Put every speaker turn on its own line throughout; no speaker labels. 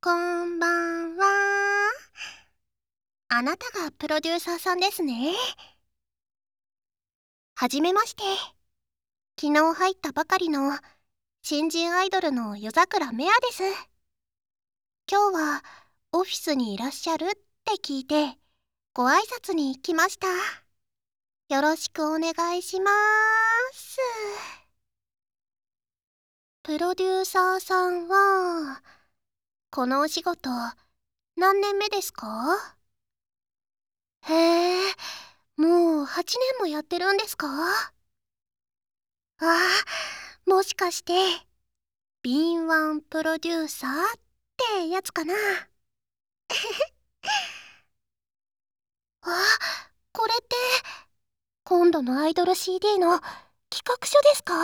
こんばんは。あなたがプロデューサーさんですね。はじめまして。昨日入ったばかりの新人アイドルの夜桜メアです。今日はオフィスにいらっしゃるって聞いてご挨拶に来ました。よろしくお願いします。プロデューサーさんはこのお仕事何年目ですか？へえ、もう8年もやってるんですか？もしかして敏腕プロデューサーってやつかな？これって今度のアイドル CD の企画書ですか？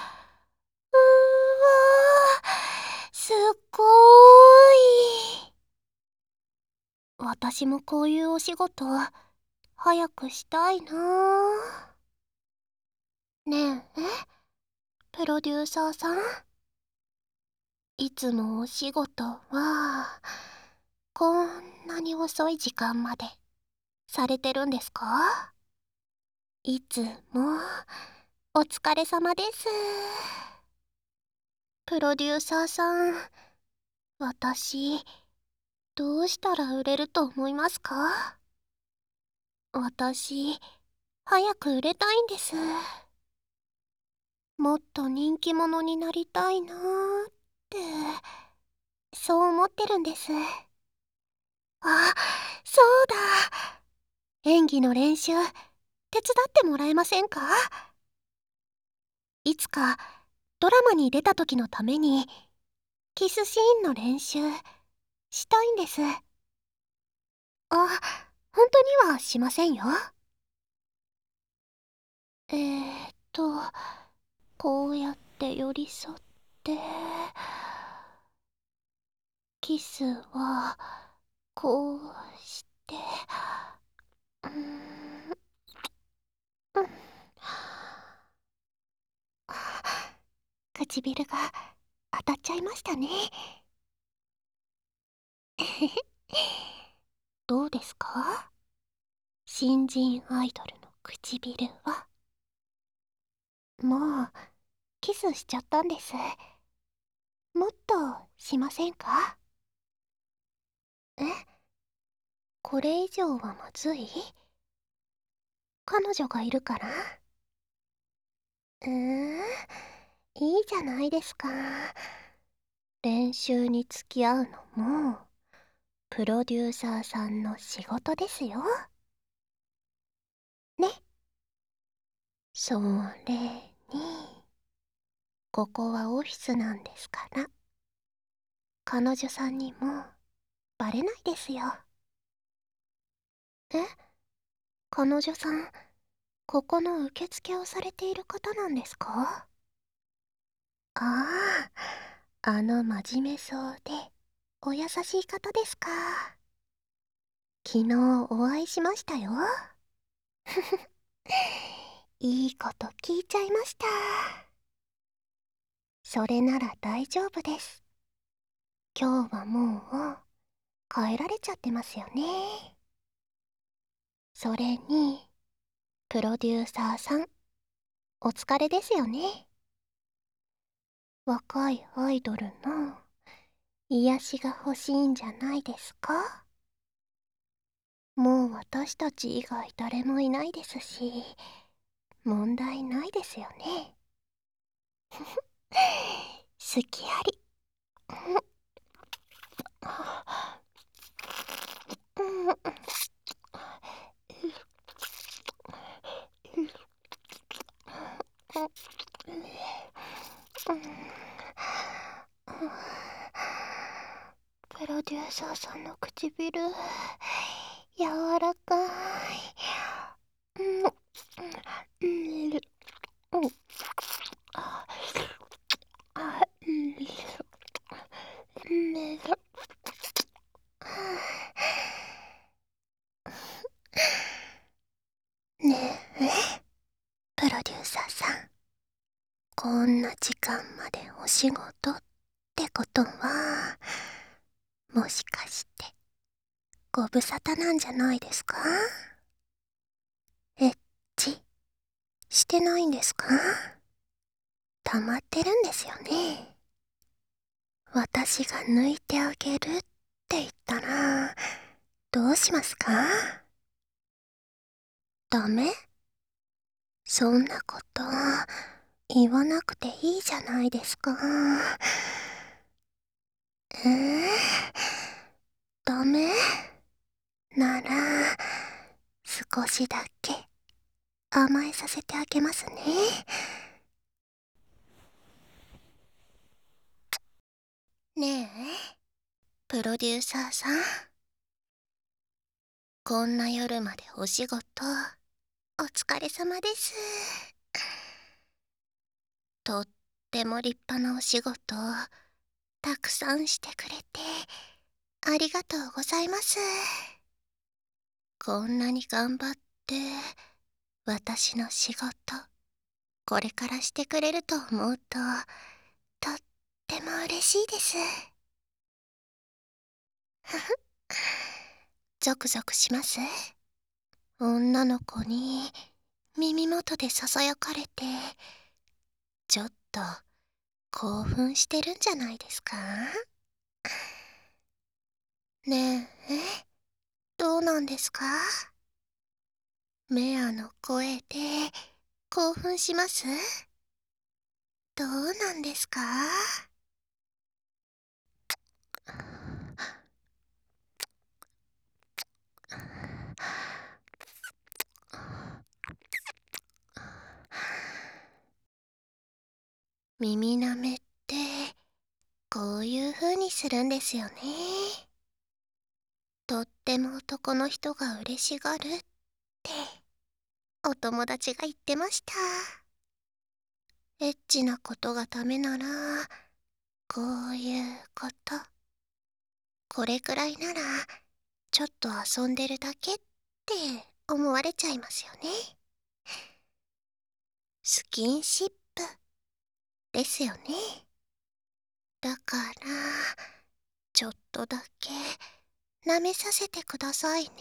すっごーい。私もこういうお仕事早くしたいな。ねえ、プロデューサーさん、いつもお仕事はこんなに遅い時間までされてるんですか？いつもお疲れ様です。プロデューサーさん、私どうしたら売れると思いますか？私早く売れたいんです。もっと人気者になりたいなーって、そう思ってるんです。そうだ、演技の練習手伝ってもらえませんか？いつかドラマに出た時のためにキスシーンの練習したいんです。本当にはしませんよ。こうやって寄り添ってキスはこうしてうーんうん唇が当たっちゃいましたね。どうですか？新人アイドルの唇は。もうキスしちゃったんです。もっとしませんか？え、これ以上はまずい？彼女がいるから？いいじゃないですか。練習に付き合うのもプロデューサーさんの仕事ですよ。ね。それにここはオフィスなんですから、彼女さんにもバレないですよ。え、彼女さん、ここの受付をされている方なんですか？あの真面目そうでお優しい方ですか。昨日お会いしましたよ。いいこと聞いちゃいました。それなら大丈夫です。今日はもう帰られちゃってますよね。それにプロデューサーさん、お疲れですよね。若いアイドルの癒しが欲しいんじゃないですか？もう私たち以外誰もいないですし、問題ないですよね。好きあり。プロデューサーさんの唇、柔らかい。ねえ、プロデューサーさん。こんな時間までお仕事ってことは、 もしかしてご無沙汰なんじゃないですか？エッチしてないんですか？溜まってるんですよね。私が抜いてあげるって言ったらどうしますか？ダメ？そんなこと言わなくていいじゃないですか。ダメなら少しだけ甘えさせてあげますね。ねえ、プロデューサーさん。こんな夜までお仕事お疲れ様です。とっても立派なお仕事たくさんしてくれてありがとうございます。こんなに頑張って私の仕事これからしてくれると思うととっても嬉しいです。ふふ、ゾクゾクします。女の子に耳元でささやかれてちょっと興奮してるんじゃないですか？ねえ、どうなんですか？メアの声で興奮します？どうなんですか？耳なめってこういう風にするんですよね。とっても男の人が嬉しがるってお友達が言ってました。エッチなことがダメならこういうこと、これくらいならちょっと遊んでるだけって思われちゃいますよね。スキンシップですよね。だからちょっとだけ舐めさせてくださいね。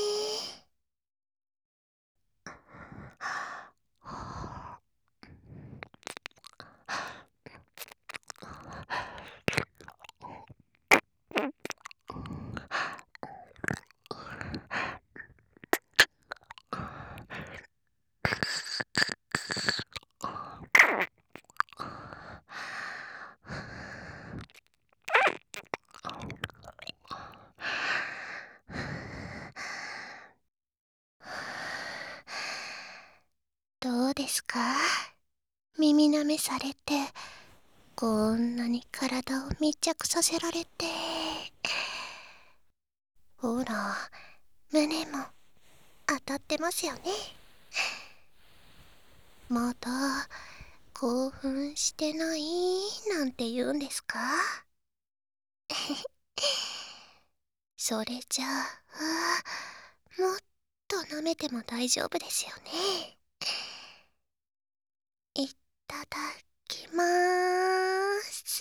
どうですか？耳舐めされてこんなに体を密着させられて、ほら胸も当たってますよね。まだ興奮してないなんて言うんですか？それじゃあもっと舐めても大丈夫ですよね。いただきまーす。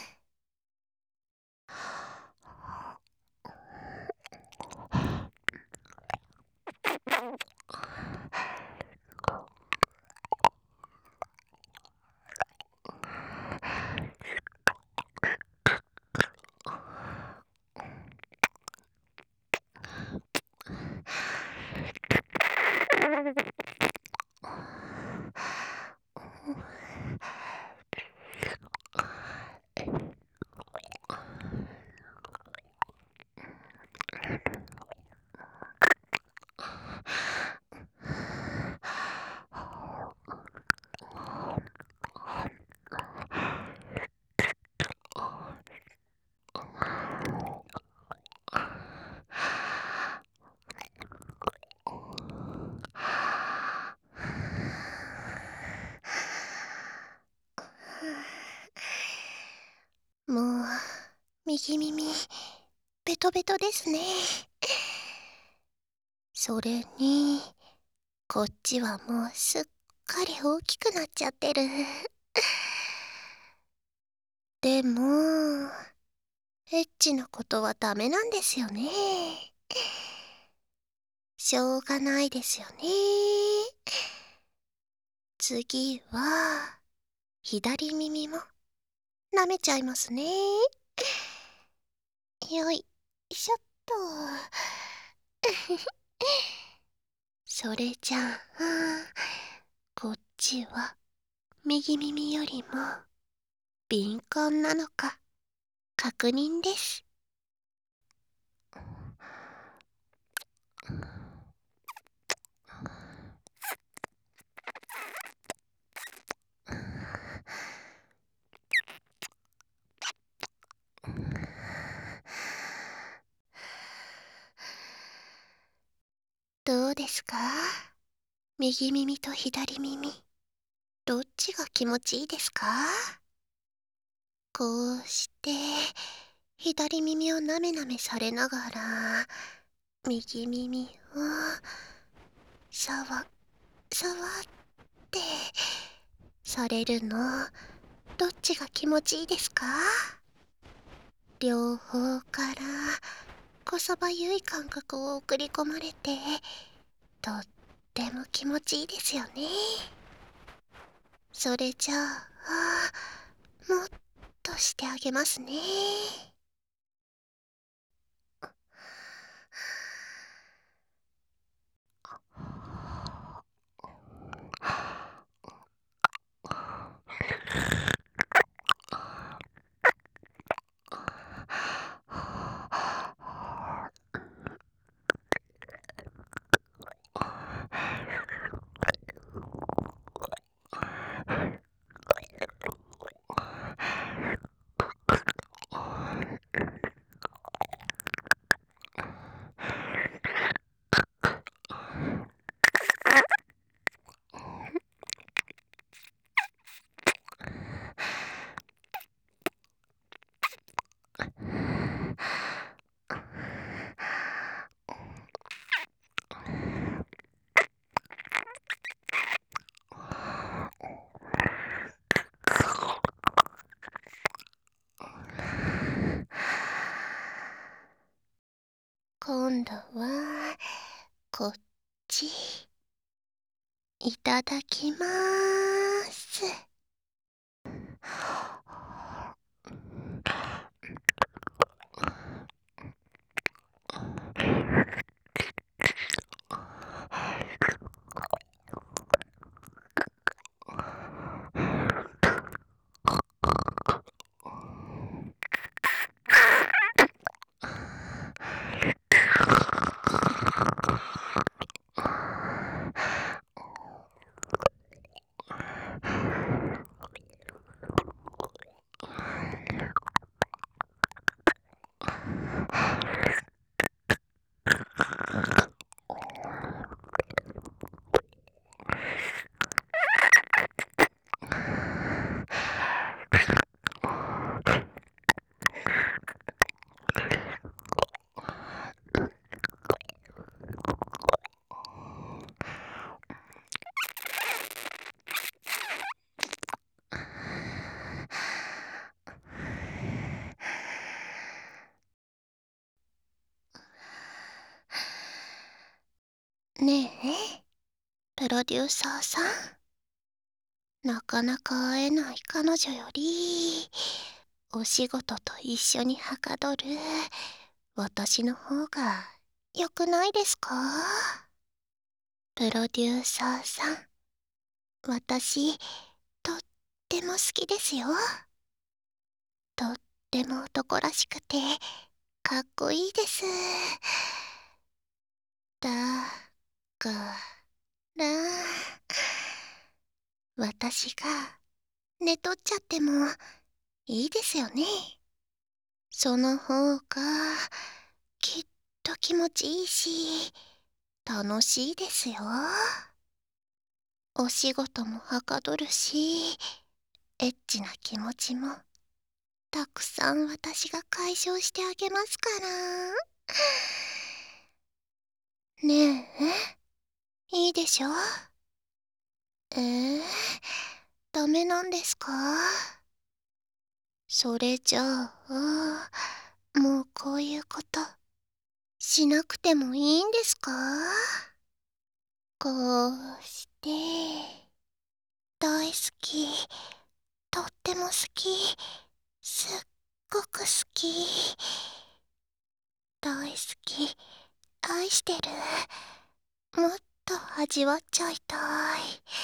もう右耳ベトベトですね。それにこっちはもうすっかり大きくなっちゃってる。でもエッチなことはダメなんですよね。しょうがないですよね。次は、左耳も舐めちゃいますね。よいしょっと。それじゃあ、こっちは右耳よりも敏感なのか確認です。どうですか？右耳と左耳、どっちが気持ちいいですか？こうして左耳をなめなめされながら右耳を触ってされるの、どっちが気持ちいいですか？両方からこそばゆい感覚を送り込まれて、とっても気持ちいいですよね。それじゃあ、もっとしてあげますね。今度はこっち、いただきまーす。ねえ、プロデューサーさん。なかなか会えない彼女より、お仕事と一緒にはかどる私の方が良くないですか？プロデューサーさん、私、とっても好きですよ。とっても男らしくて、かっこいいです。だから、私が寝取っちゃってもいいですよね。その方がきっと気持ちいいし、楽しいですよ。お仕事もはかどるし、エッチな気持ちもたくさん私が解消してあげますから。ねえ、いいでしょ？ダメなんですか？それじゃあ、 もうこういうことしなくてもいいんですか？こうして大好き、とっても好き、すっごく好き、大好き、愛してる、もっと味わっちゃいたい。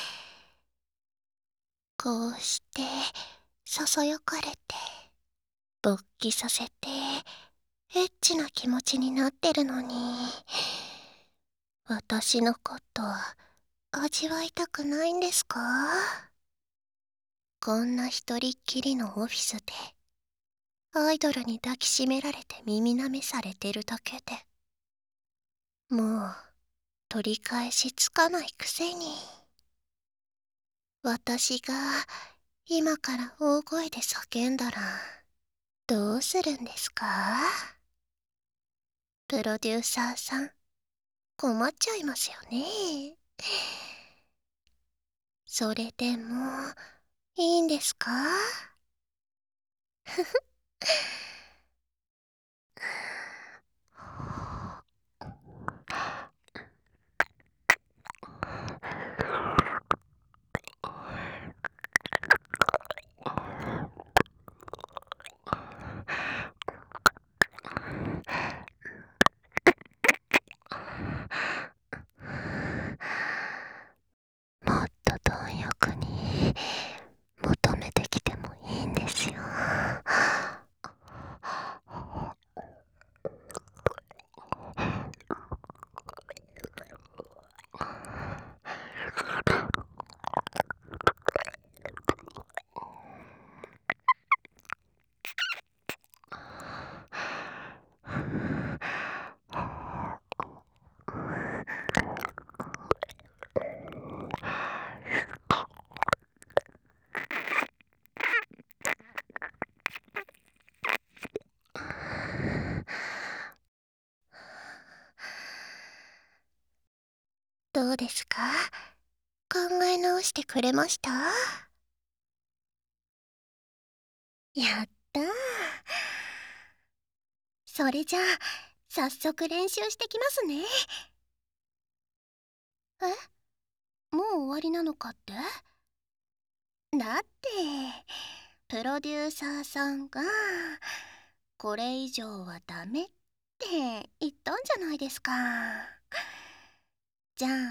こうしてささやかれて勃起させてエッチな気持ちになってるのに、私のこと味わいたくないんですか？こんな一人っきりのオフィスでアイドルに抱きしめられて耳舐めされてるだけでもう取り返しつかないくせに、私が今から大声で叫んだらどうするんですか？プロデューサーさん、困っちゃいますよね。それでもいいんですか？もっと貪欲に求めてきてもいいんですよ。どうですか？考え直してくれました？やったー。それじゃあ早速練習してきますね。もう終わりなのかって？だってプロデューサーさんがこれ以上はダメって言ったんじゃないですか。じゃあ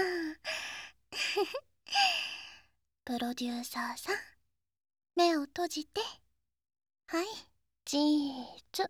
プロデューサーさん、目を閉じて。はい、チーズ。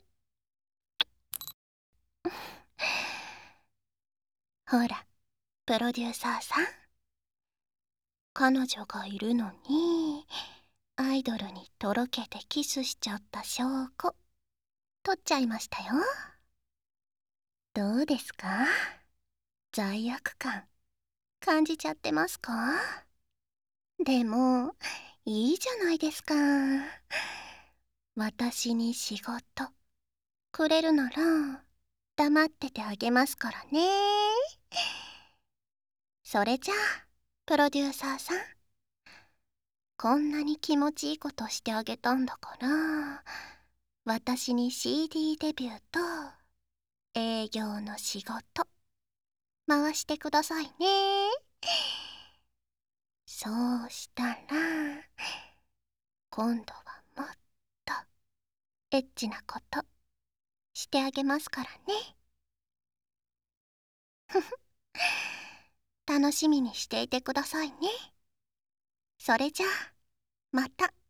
ほら、プロデューサーさん、彼女がいるのにアイドルにとろけてキスしちゃった証拠取っちゃいましたよ。どうですか？罪悪感感じちゃってますか？でもいいじゃないですか。私に仕事くれるなら黙っててあげますからね。それじゃあプロデューサーさん、こんなに気持ちいいことしてあげたんだから私に CD デビューと営業の仕事回してくださいね。そうしたら今度はもっとエッチなことしてあげますからね。楽しみにしていてくださいね。それじゃあまた。